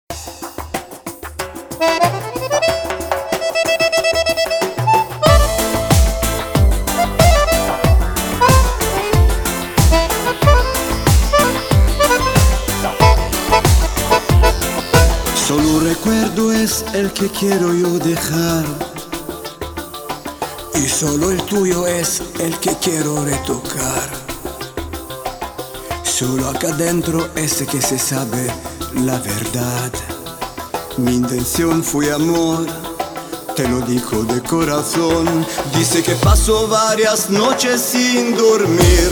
Solo recuerdo es el que quiero yo dejar, y solo el tuyo es el que quiero retocar. Solo acá dentro es que se sabe la verdad. Mi intención fue amor, te lo digo de corazón. Dice que pasó varias noches sin dormir.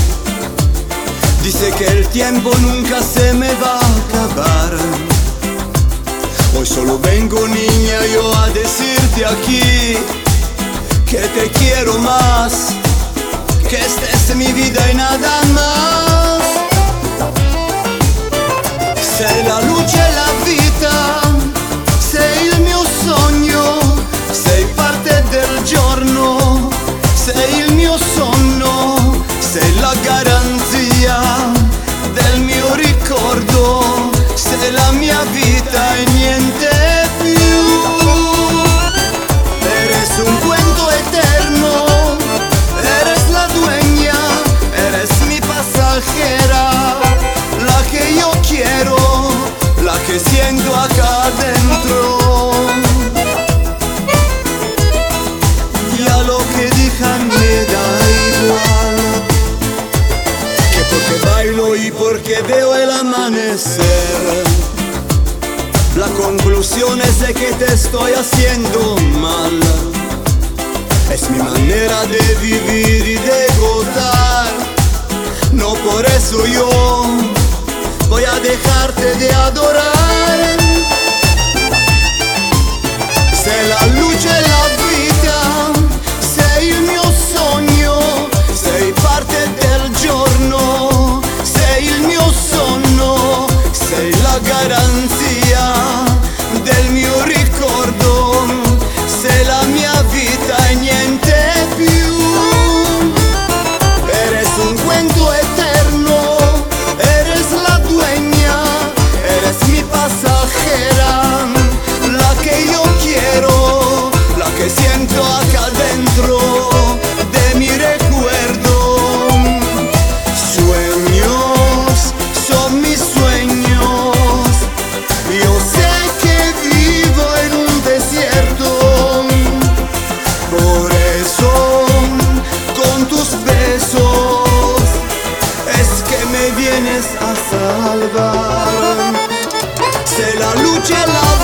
Dice que el tiempo nunca se me va a acabar. Hoy solo vengo, niña, yo a decirte aquí que te quiero más, che esta è mi vita e nada más. Sei la luce e la vita, sei il mio sogno, sei parte del giorno, sei il mio sonno, sei la garanzia del mio ricordo, sei la mia vita e niente più. Eres un cuento eterno, eres la dueña, eres mi pasajera, la que yo quiero, la que siento acá dentro. Ya lo que digan me da igual, que porque bailo y porque veo el amanecer. La conclusión es de que te estoy haciendo mal. Es mi manera de vivir y de gozar. No por eso yo voy a dejarte de adorar. Sei la luce e la vita, sei il mio sogno, sei parte del giorno, sei il mio sonno, sei la garanzia del mio ricordo, sei la mia vita e niente più. Eres un cuento eterno, eres la dueña, eres mi pasajera, la que yo quiero, la que siento acá dentro de mi recuerdo. Sueños son mis sueños, yo sé que vivo en un desierto, por eso con tus besos es que me vienes a salvar. Sei la luce e la